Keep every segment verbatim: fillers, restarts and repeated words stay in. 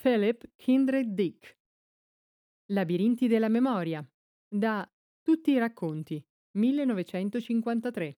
Philip Kindred Dick. Labirinti della memoria. Da Tutti i racconti. millenovecentocinquantatré.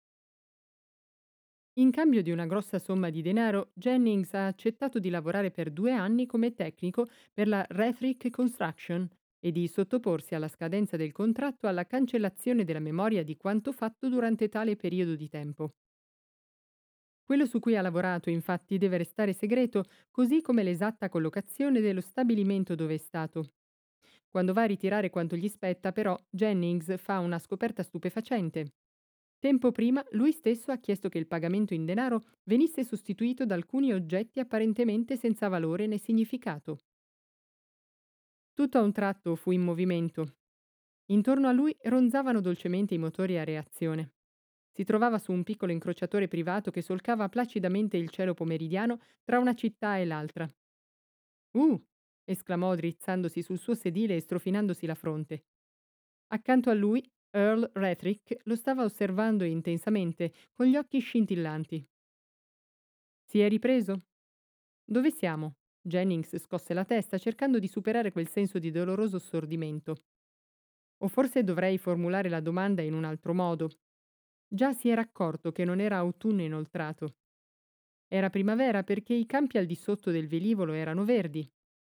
In cambio di una grossa somma di denaro, Jennings ha accettato di lavorare per due anni come tecnico per la Rethrick Construction e di sottoporsi alla scadenza del contratto alla cancellazione della memoria di quanto fatto durante tale periodo di tempo. Quello su cui ha lavorato, infatti, deve restare segreto, così come l'esatta collocazione dello stabilimento dove è stato. Quando va a ritirare quanto gli spetta, però, Jennings fa una scoperta stupefacente. Tempo prima, lui stesso ha chiesto che il pagamento in denaro venisse sostituito da alcuni oggetti apparentemente senza valore né significato. Tutto a un tratto fu in movimento. Intorno a lui ronzavano dolcemente i motori a reazione. Si trovava su un piccolo incrociatore privato che solcava placidamente il cielo pomeridiano tra una città e l'altra. «Uh!» esclamò drizzandosi sul suo sedile e strofinandosi la fronte. Accanto a lui, Earl Rethrick lo stava osservando intensamente, con gli occhi scintillanti. «Si è ripreso?» «Dove siamo?» Jennings scosse la testa, cercando di superare quel senso di doloroso stordimento. O forse dovrei formulare la domanda in un altro modo. Già si era accorto che non era autunno inoltrato. Era primavera perché i campi al di sotto del velivolo erano verdi.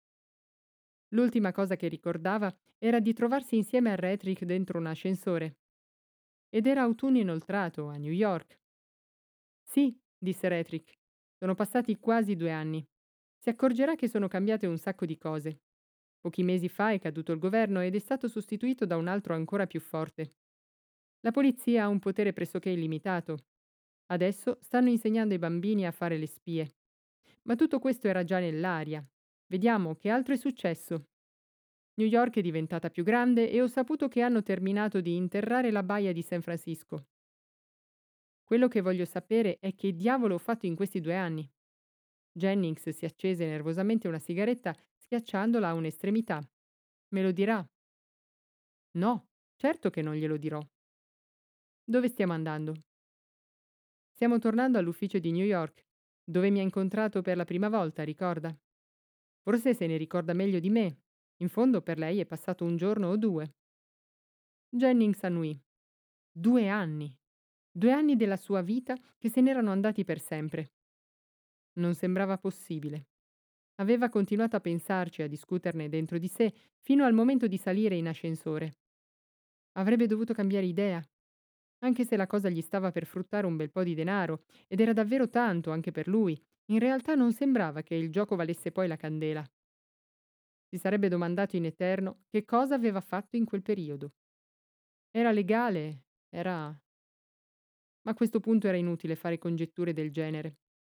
L'ultima cosa che ricordava era di trovarsi insieme a Rethrick dentro un ascensore. Ed era autunno inoltrato, a New York. «Sì», disse Rethrick, «sono passati quasi due anni. Si accorgerà che sono cambiate un sacco di cose. Pochi mesi fa è caduto il governo ed è stato sostituito da un altro ancora più forte. La polizia ha un potere pressoché illimitato. Adesso stanno insegnando ai bambini a fare le spie. Ma tutto questo era già nell'aria. Vediamo che altro è successo. New York è diventata più grande e ho saputo che hanno terminato di interrare la baia di San Francisco. Quello che voglio sapere è che diavolo ho fatto in questi due anni». Jennings si accese nervosamente una sigaretta, schiacciandola a un'estremità. «Me lo dirà?» «No, certo che non glielo dirò». «Dove stiamo andando?» «Stiamo tornando all'ufficio di New York, dove mi ha incontrato per la prima volta, ricorda? Forse se ne ricorda meglio di me. In fondo per lei è passato un giorno o due». Jennings annuì. Due anni. Due anni della sua vita che se n'erano andati per sempre. Non sembrava possibile. Aveva continuato a pensarci, a discuterne dentro di sé, fino al momento di salire in ascensore. Avrebbe dovuto cambiare idea, anche se la cosa gli stava per fruttare un bel po' di denaro, ed era davvero tanto anche per lui. In realtà non sembrava che il gioco valesse poi la candela. Si sarebbe domandato in eterno che cosa aveva fatto in quel periodo. Era legale, era... Ma a questo punto era inutile fare congetture del genere.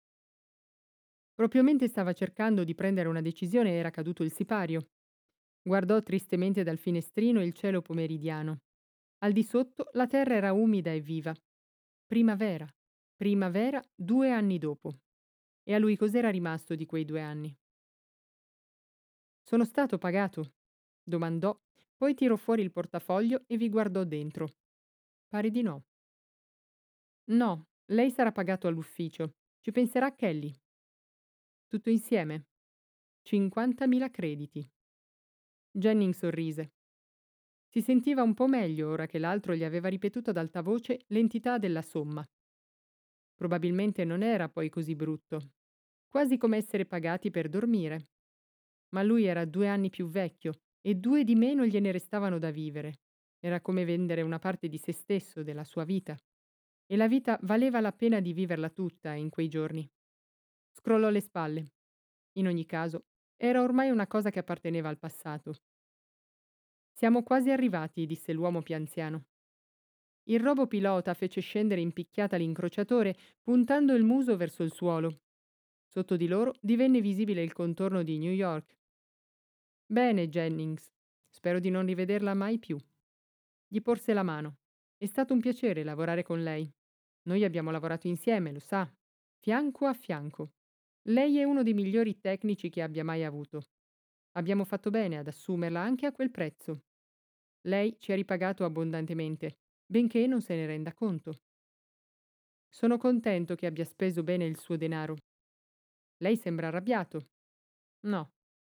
Proprio mentre stava cercando di prendere una decisione era caduto il sipario. Guardò tristemente dal finestrino il cielo pomeridiano. Al di sotto la terra era umida e viva. Primavera. Primavera due anni dopo. E a lui cos'era rimasto di quei due anni? «Sono stato pagato?» domandò, poi tirò fuori il portafoglio e vi guardò dentro. Pare di no. «No, lei sarà pagato all'ufficio. Ci penserà Kelly. Tutto insieme. cinquantamila crediti». Jennings sorrise. Si sentiva un po' meglio ora che l'altro gli aveva ripetuto ad alta voce l'entità della somma. Probabilmente non era poi così brutto. Quasi come essere pagati per dormire. Ma lui era due anni più vecchio e due di meno gliene restavano da vivere. Era come vendere una parte di se stesso, della sua vita. E la vita valeva la pena di viverla tutta in quei giorni. Scrollò le spalle. In ogni caso, era ormai una cosa che apparteneva al passato. «Siamo quasi arrivati», disse l'uomo più anziano. Il robopilota fece scendere in picchiata l'incrociatore, puntando il muso verso il suolo. Sotto di loro divenne visibile il contorno di New York. «Bene, Jennings. Spero di non rivederla mai più». Gli porse la mano. «È stato un piacere lavorare con lei. Noi abbiamo lavorato insieme, lo sa, fianco a fianco. Lei è uno dei migliori tecnici che abbia mai avuto. Abbiamo fatto bene ad assumerla anche a quel prezzo. Lei ci ha ripagato abbondantemente, benché non se ne renda conto. Sono contento che abbia speso bene il suo denaro. Lei sembra arrabbiato». «No,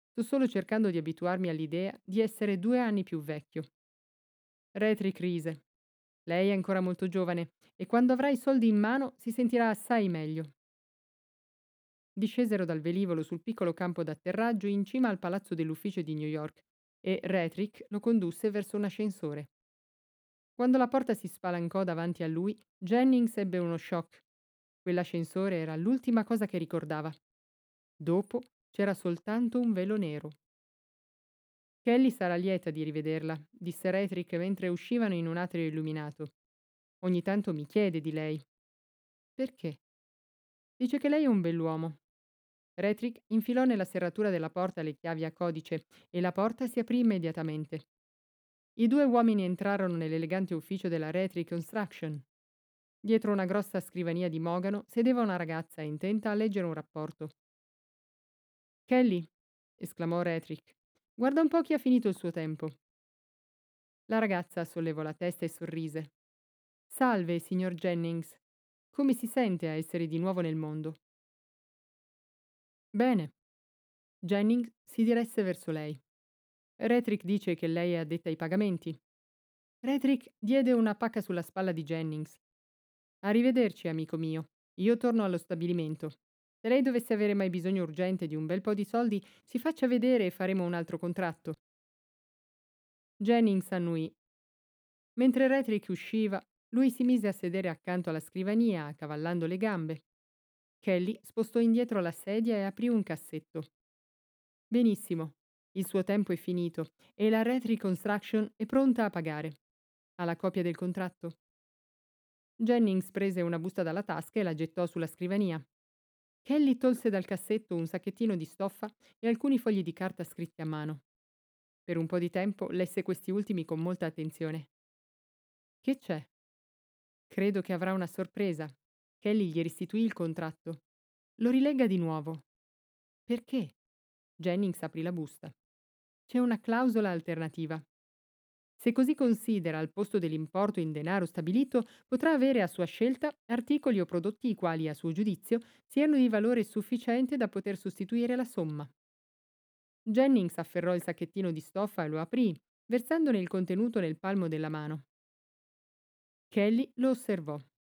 Sto solo cercando di abituarmi all'idea di essere due anni più vecchio. Retrick rise. Lei è ancora molto giovane e quando avrà i soldi in mano si sentirà assai meglio. Discesero dal velivolo sul piccolo campo d'atterraggio in cima al palazzo dell'ufficio di New York e Retrick lo condusse verso un ascensore. Quando la porta si spalancò davanti a lui, Jennings ebbe uno shock. Quell'ascensore era l'ultima cosa che ricordava. Dopo c'era soltanto un velo nero. Kelly sarà lieta di rivederla, disse Retrick mentre uscivano in un atrio illuminato. Ogni tanto mi chiede di lei. Perché? Dice che lei è un bell'uomo. Retrick infilò nella serratura della porta le chiavi a codice e la porta si aprì immediatamente. I due uomini entrarono nell'elegante ufficio della Retrick Construction. Dietro una grossa scrivania di mogano sedeva una ragazza intenta a leggere un rapporto. Kelly, esclamò Retrick, guarda un po' chi ha finito il suo tempo. La ragazza sollevò la testa e sorrise. Salve, signor Jennings. Come si sente a essere di nuovo nel mondo? Bene. Jennings si diresse verso lei. Retrick dice che lei è addetta ai pagamenti. Retrick diede una pacca sulla spalla di Jennings. Arrivederci, amico mio. Io torno allo stabilimento. Se lei dovesse avere mai bisogno urgente di un bel po' di soldi, si faccia vedere e faremo un altro contratto. Jennings annui. Mentre Retrick usciva, lui si mise a sedere accanto alla scrivania, accavallando le gambe. Kelly spostò indietro la sedia e aprì un cassetto. Benissimo. Il suo tempo è finito e la Retrick Construction è pronta a pagare. Ha la copia del contratto? Jennings prese una busta dalla tasca e la gettò sulla scrivania. Kelly tolse dal cassetto un sacchettino di stoffa e alcuni fogli di carta scritti a mano. Per un po' di tempo lesse questi ultimi con molta attenzione. Che c'è? Credo che avrà una sorpresa. Kelly gli restituì il contratto. Lo rilegga di nuovo. Perché? Jennings aprì la busta. C'è una clausola alternativa. Se così considera al posto dell'importo in denaro stabilito, potrà avere a sua scelta articoli o prodotti i quali, a suo giudizio, siano di valore sufficiente da poter sostituire la somma. Jennings afferrò il sacchettino di stoffa e lo aprì, versandone il contenuto nel palmo della mano. Kelly lo osservò.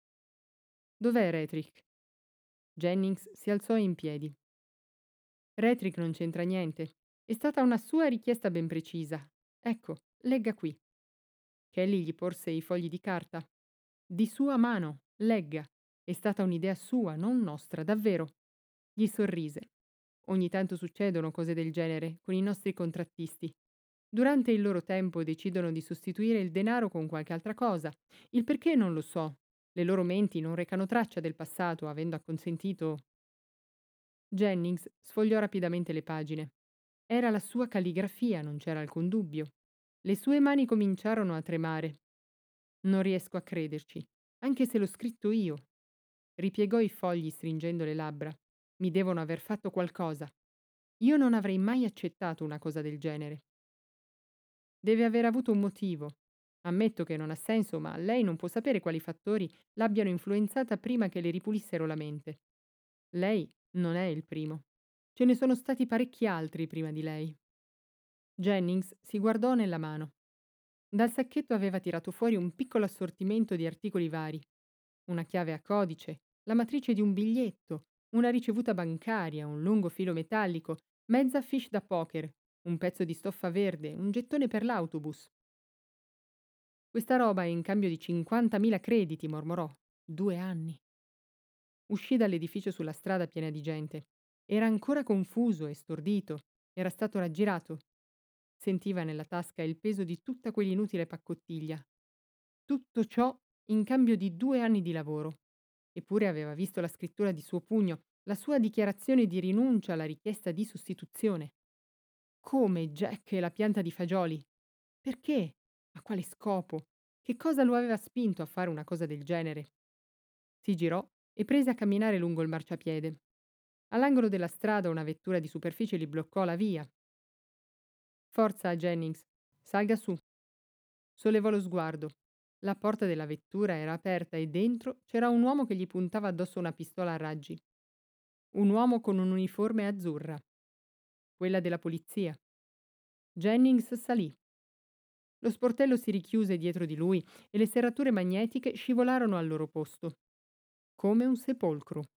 Dov'è Retrick? Jennings si alzò in piedi. Retrick non c'entra niente. È stata una sua richiesta ben precisa. Ecco, legga qui. Kelly gli porse i fogli di carta. Di sua mano, legga. È stata un'idea sua, non nostra, davvero. Gli sorrise. Ogni tanto succedono cose del genere con i nostri contrattisti. Durante il loro tempo decidono di sostituire il denaro con qualche altra cosa. Il perché non lo so. Le loro menti non recano traccia del passato, avendo acconsentito. Jennings sfogliò rapidamente le pagine. Era la sua calligrafia, non c'era alcun dubbio. Le sue mani cominciarono a tremare. Non riesco a crederci, anche se l'ho scritto io. Ripiegò i fogli stringendo le labbra. Mi devono aver fatto qualcosa. Io non avrei mai accettato una cosa del genere. Deve aver avuto un motivo. Ammetto che non ha senso, ma lei non può sapere quali fattori l'abbiano influenzata prima che le ripulissero la mente. Lei non è il primo. Ce ne sono stati parecchi altri prima di lei. Jennings si guardò nella mano. Dal sacchetto aveva tirato fuori un piccolo assortimento di articoli vari. Una chiave a codice, la matrice di un biglietto, una ricevuta bancaria, un lungo filo metallico, mezza fiche da poker, un pezzo di stoffa verde, un gettone per l'autobus. Questa roba è in cambio di cinquantamila crediti, mormorò. Due anni. Uscì dall'edificio sulla strada piena di gente. Era ancora confuso e stordito. Era stato raggirato. Sentiva nella tasca il peso di tutta quell'inutile paccottiglia. Tutto ciò in cambio di due anni di lavoro. Eppure aveva visto la scrittura di suo pugno, la sua dichiarazione di rinuncia alla richiesta di sostituzione. Come Jack e la pianta di fagioli? Perché? A quale scopo? Che cosa lo aveva spinto a fare una cosa del genere? Si girò e prese a camminare lungo il marciapiede. All'angolo della strada una vettura di superficie gli bloccò la via. Forza, Jennings, salga su. Sollevò lo sguardo. La porta della vettura era aperta e dentro c'era un uomo che gli puntava addosso una pistola a raggi. Un uomo con un'uniforme azzurra. quella della polizia. Jennings salì. Lo sportello si richiuse dietro di lui e le serrature magnetiche scivolarono al loro posto, come un sepolcro.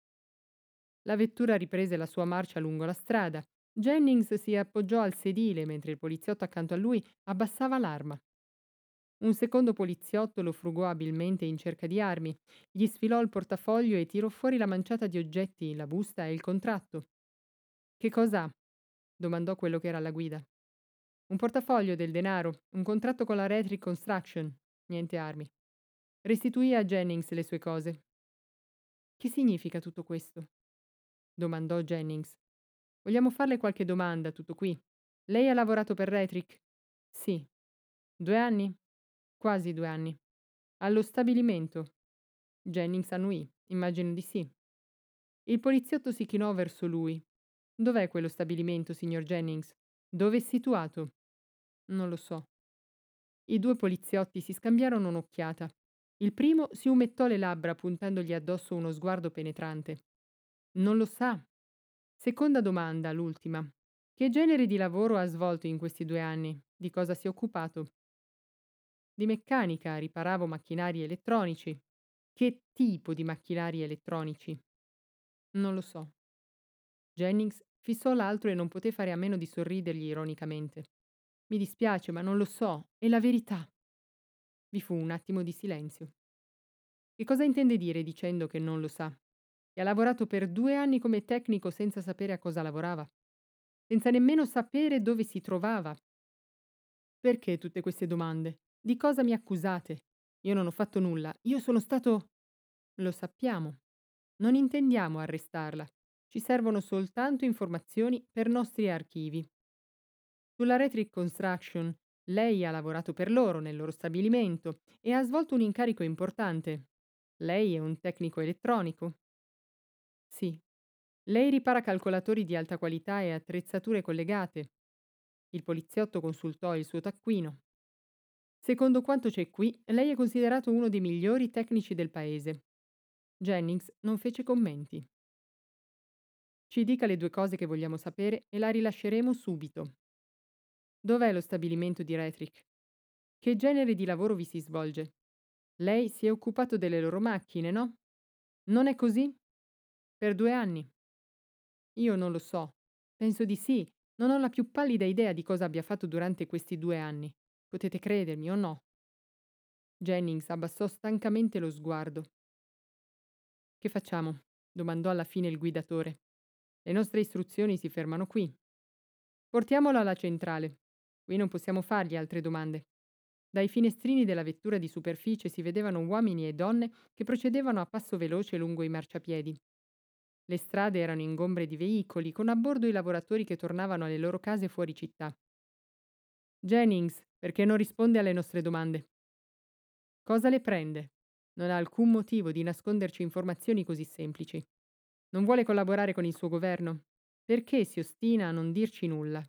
La vettura riprese la sua marcia lungo la strada. Jennings si appoggiò al sedile mentre il poliziotto accanto a lui abbassava l'arma. Un secondo poliziotto lo frugò abilmente in cerca di armi, gli sfilò il portafoglio e tirò fuori la manciata di oggetti, la busta e il contratto. Che cos'ha? Domandò quello che era alla guida. Un portafoglio del denaro, un contratto con la Retric Construction. Niente armi. Restituì a Jennings le sue cose. Che significa tutto questo? Domandò Jennings. Vogliamo farle qualche domanda, tutto qui. Lei ha lavorato per Retric? Sì. Due anni? Quasi due anni. Allo stabilimento? Jennings annuì. Immagino di sì. Il poliziotto si chinò verso lui. Dov'è quello stabilimento, signor Jennings? Dove è situato? Non lo so. I due poliziotti si scambiarono un'occhiata. Il primo si umettò le labbra puntandogli addosso uno sguardo penetrante. Non lo sa. Seconda domanda, l'ultima. Che genere di lavoro ha svolto in questi due anni? Di cosa si è occupato? Di meccanica, riparavo macchinari elettronici. Che tipo di macchinari elettronici? Non lo so. Jennings fissò l'altro e non poté fare a meno di sorridergli ironicamente. Mi dispiace, ma non lo so. È la verità. Vi fu un attimo di silenzio. Che cosa intende dire dicendo che non lo sa? Che ha lavorato per due anni come tecnico senza sapere a cosa lavorava? Senza nemmeno sapere dove si trovava? Perché tutte queste domande? Di cosa mi accusate? Io non ho fatto nulla. Io sono stato... Lo sappiamo. Non intendiamo arrestarla. Ci servono soltanto informazioni per nostri archivi. Sulla Retric Construction, lei ha lavorato per loro nel loro stabilimento e ha svolto un incarico importante. Lei è un tecnico elettronico? Sì. Lei ripara calcolatori di alta qualità e attrezzature collegate. Il poliziotto consultò il suo taccuino. Secondo quanto c'è qui, lei è considerato uno dei migliori tecnici del paese. Jennings non fece commenti. Ci dica le due cose che vogliamo sapere e la rilasceremo subito. Dov'è lo stabilimento di Retric? Che genere di lavoro vi si svolge? Lei si è occupato delle loro macchine, no? Non è così? Per due anni? Io non lo so. Penso di sì. Non ho la più pallida idea di cosa abbia fatto durante questi due anni. Potete credermi o no? Jennings abbassò stancamente lo sguardo. Che facciamo? Domandò alla fine il guidatore. Le nostre istruzioni si fermano qui. Portiamolo alla centrale. Qui non possiamo fargli altre domande. Dai finestrini della vettura di superficie si vedevano uomini e donne che procedevano a passo veloce lungo i marciapiedi. Le strade erano ingombre di veicoli, con a bordo i lavoratori che tornavano alle loro case fuori città. Jennings, perché non risponde alle nostre domande? Cosa le prende? Non ha alcun motivo di nasconderci informazioni così semplici. Non vuole collaborare con il suo governo? Perché si ostina a non dirci nulla?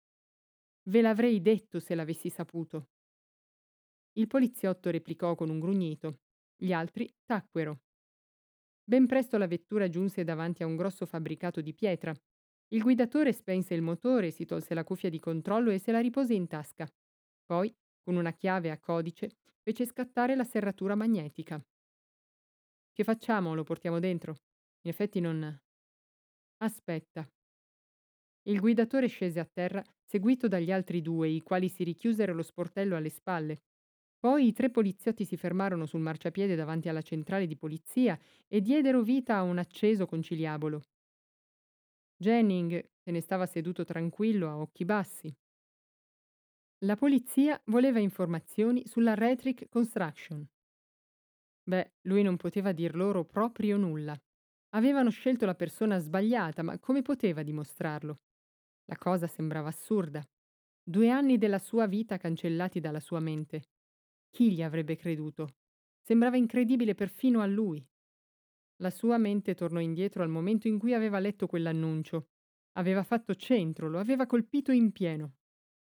Ve l'avrei detto se l'avessi saputo. Il poliziotto replicò con un grugnito. Gli altri tacquero. Ben presto la vettura giunse davanti a un grosso fabbricato di pietra. Il guidatore spense il motore, si tolse la cuffia di controllo e se la ripose in tasca. Poi, con una chiave a codice, fece scattare la serratura magnetica. Che facciamo? Lo portiamo dentro? In effetti non... Aspetta. Il guidatore scese a terra, seguito dagli altri due, i quali si richiusero lo sportello alle spalle. Poi i tre poliziotti si fermarono sul marciapiede davanti alla centrale di polizia e diedero vita a un acceso conciliabolo. Jennings se ne stava seduto tranquillo a occhi bassi. La polizia voleva informazioni sulla Retric Construction. Beh, lui non poteva dir loro proprio nulla. Avevano scelto la persona sbagliata, ma come poteva dimostrarlo? La cosa sembrava assurda. Due anni della sua vita cancellati dalla sua mente. Chi gli avrebbe creduto? Sembrava incredibile perfino a lui. La sua mente tornò indietro al momento in cui aveva letto quell'annuncio. Aveva fatto centro, lo aveva colpito in pieno.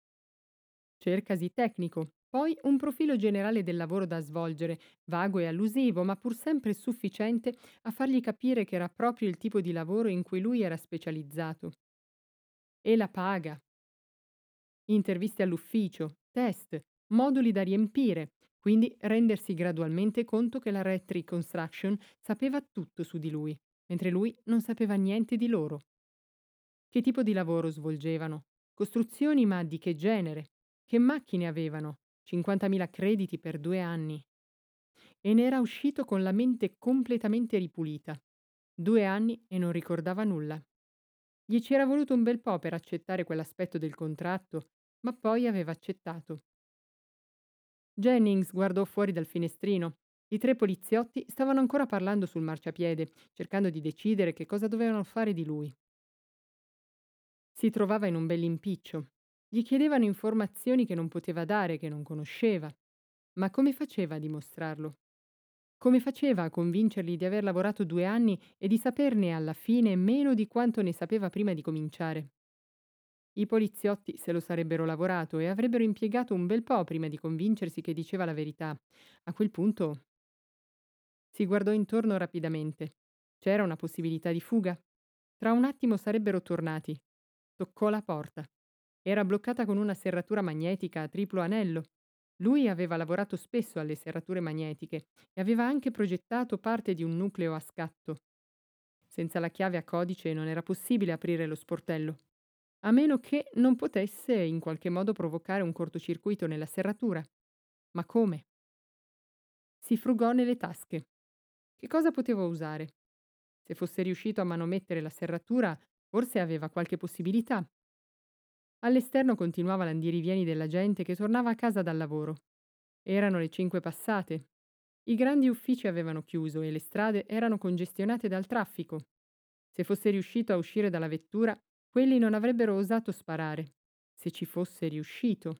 Cercasi tecnico, poi un profilo generale del lavoro da svolgere, vago e allusivo, ma pur sempre sufficiente a fargli capire che era proprio il tipo di lavoro in cui lui era specializzato. E la paga, interviste all'ufficio, test, moduli da riempire, quindi rendersi gradualmente conto che la Red Reconstruction sapeva tutto su di lui, mentre lui non sapeva niente di loro. Che tipo di lavoro svolgevano? Costruzioni, ma di che genere? Che macchine avevano? cinquantamila crediti per due anni. E ne era uscito con la mente completamente ripulita. Due anni e non ricordava nulla. Gli c'era voluto un bel po' per accettare quell'aspetto del contratto, ma poi aveva accettato. Jennings guardò fuori dal finestrino. I tre poliziotti stavano ancora parlando sul marciapiede, cercando di decidere che cosa dovevano fare di lui. Si trovava in un bell'impiccio. Gli chiedevano informazioni che non poteva dare, che non conosceva. Ma come faceva a dimostrarlo? Come faceva a convincerli di aver lavorato due anni e di saperne alla fine meno di quanto ne sapeva prima di cominciare? I poliziotti se lo sarebbero lavorato e avrebbero impiegato un bel po' prima di convincersi che diceva la verità. A quel punto si guardò intorno rapidamente. C'era una possibilità di fuga? Tra un attimo sarebbero tornati. Toccò la porta. Era bloccata con una serratura magnetica a triplo anello. Lui aveva lavorato spesso alle serrature magnetiche e aveva anche progettato parte di un nucleo a scatto. Senza la chiave a codice non era possibile aprire lo sportello, a meno che non potesse in qualche modo provocare un cortocircuito nella serratura. Ma come? Si frugò nelle tasche. Che cosa poteva usare? Se fosse riuscito a manomettere la serratura, forse aveva qualche possibilità. All'esterno continuava l'andirivieni della gente che tornava a casa dal lavoro. Erano le cinque passate. I grandi uffici avevano chiuso e le strade erano congestionate dal traffico. Se fosse riuscito a uscire dalla vettura, quelli non avrebbero osato sparare. Se ci fosse riuscito.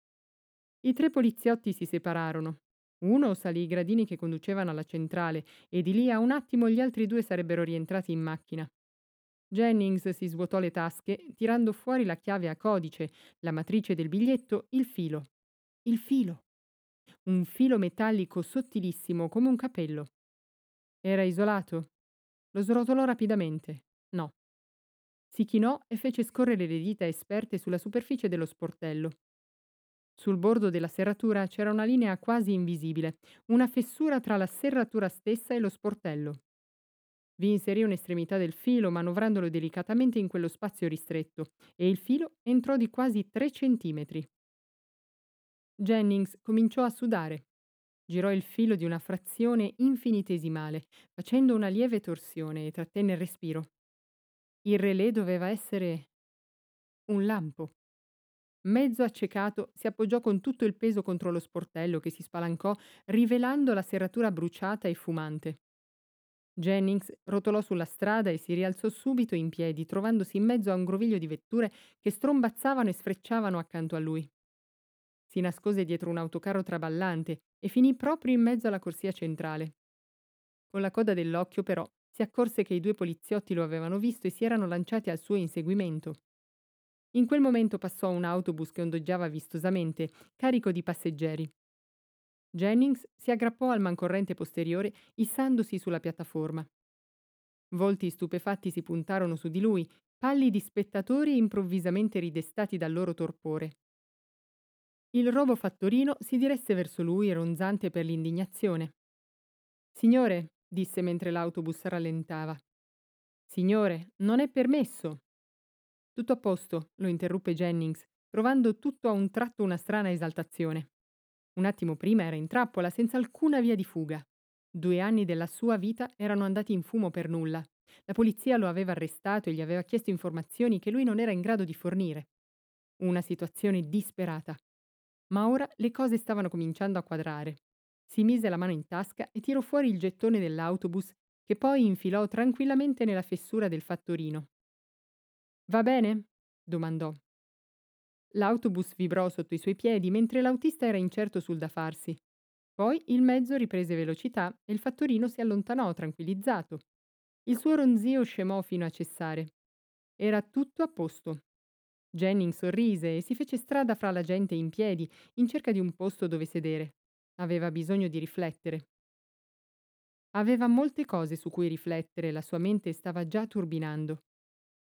I tre poliziotti si separarono. Uno salì i gradini che conducevano alla centrale e di lì a un attimo gli altri due sarebbero rientrati in macchina. Jennings si svuotò le tasche, tirando fuori la chiave a codice, la matrice del biglietto, il filo. Il filo. Un filo metallico sottilissimo come un capello. Era isolato? Lo srotolò rapidamente. No. Si chinò e fece scorrere le dita esperte sulla superficie dello sportello. Sul bordo della serratura c'era una linea quasi invisibile, una fessura tra la serratura stessa e lo sportello. Vi inserì un'estremità del filo, manovrandolo delicatamente in quello spazio ristretto, e il filo entrò di quasi tre centimetri. Jennings cominciò a sudare. Girò il filo di una frazione infinitesimale, facendo una lieve torsione e trattenne il respiro. Il relè doveva essere un lampo. Mezzo accecato, si appoggiò con tutto il peso contro lo sportello che si spalancò, rivelando la serratura bruciata e fumante. Jennings rotolò sulla strada e si rialzò subito in piedi, trovandosi in mezzo a un groviglio di vetture che strombazzavano e sfrecciavano accanto a lui. Si nascose dietro un autocarro traballante e finì proprio in mezzo alla corsia centrale. Con la coda dell'occhio, però, si accorse che i due poliziotti lo avevano visto e si erano lanciati al suo inseguimento. In quel momento passò un autobus che ondeggiava vistosamente, carico di passeggeri. Jennings si aggrappò al mancorrente posteriore, issandosi sulla piattaforma. Volti stupefatti si puntarono su di lui, pallidi spettatori improvvisamente ridestati dal loro torpore. Il robo fattorino si diresse verso lui, ronzante per l'indignazione. «Signore», disse mentre l'autobus rallentava. «Signore, non è permesso!» «Tutto a posto», lo interruppe Jennings, provando tutto a un tratto una strana esaltazione. Un attimo prima era in trappola, senza alcuna via di fuga. Due anni della sua vita erano andati in fumo per nulla. La polizia lo aveva arrestato e gli aveva chiesto informazioni che lui non era in grado di fornire. Una situazione disperata. Ma ora le cose stavano cominciando a quadrare. Si mise la mano in tasca e tirò fuori il gettone dell'autobus, che poi infilò tranquillamente nella fessura del fattorino. «Va bene?» domandò. L'autobus vibrò sotto i suoi piedi mentre l'autista era incerto sul da farsi. Poi il mezzo riprese velocità e il fattorino si allontanò tranquillizzato. Il suo ronzio scemò fino a cessare. Era tutto a posto. Jennings sorrise e si fece strada fra la gente in piedi, in cerca di un posto dove sedere. Aveva bisogno di riflettere. Aveva molte cose su cui riflettere, la sua mente stava già turbinando.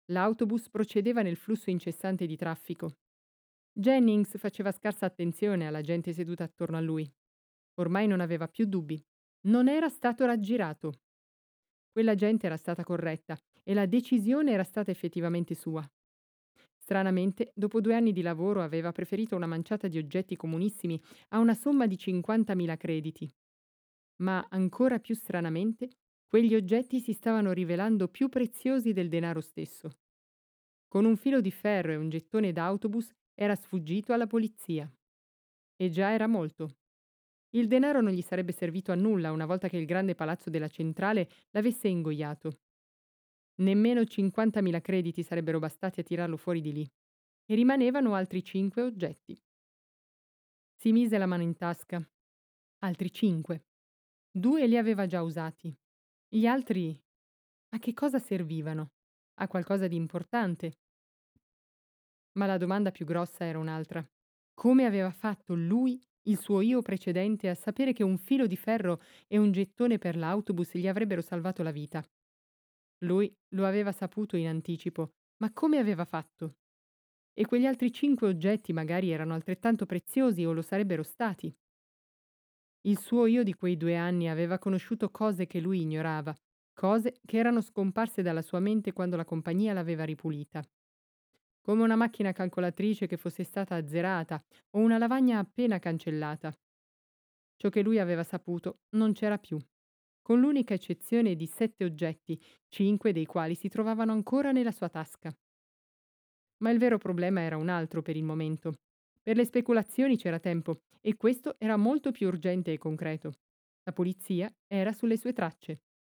L'autobus procedeva nel flusso incessante di traffico. Jennings faceva scarsa attenzione alla gente seduta attorno a lui. Ormai non aveva più dubbi. Non era stato raggirato. Quella gente era stata corretta e la decisione era stata effettivamente sua. Stranamente, dopo due anni di lavoro aveva preferito una manciata di oggetti comunissimi a una somma di cinquantamila crediti. Ma ancora più stranamente, quegli oggetti si stavano rivelando più preziosi del denaro stesso. Con un filo di ferro e un gettone d'autobus era sfuggito alla polizia. E già era molto. Il denaro non gli sarebbe servito a nulla una volta che il grande palazzo della centrale l'avesse ingoiato. Nemmeno cinquantamila crediti sarebbero bastati a tirarlo fuori di lì. E rimanevano altri cinque oggetti. Si mise la mano in tasca. Altri cinque. Due li aveva già usati. Gli altri a che cosa servivano? A qualcosa di importante? Ma la domanda più grossa era un'altra. Come aveva fatto lui, il suo io precedente, a sapere che un filo di ferro e un gettone per l'autobus gli avrebbero salvato la vita? Lui lo aveva saputo in anticipo, ma come aveva fatto? E quegli altri cinque oggetti magari erano altrettanto preziosi o lo sarebbero stati. Il suo io di quei due anni aveva conosciuto cose che lui ignorava, cose che erano scomparse dalla sua mente quando la compagnia l'aveva ripulita. Come una macchina calcolatrice che fosse stata azzerata o una lavagna appena cancellata. Ciò che lui aveva saputo non c'era più, con l'unica eccezione di sette oggetti, cinque dei quali si trovavano ancora nella sua tasca. Ma il vero problema era un altro per il momento. Per le speculazioni c'era tempo e questo era molto più urgente e concreto. La polizia era sulle sue tracce.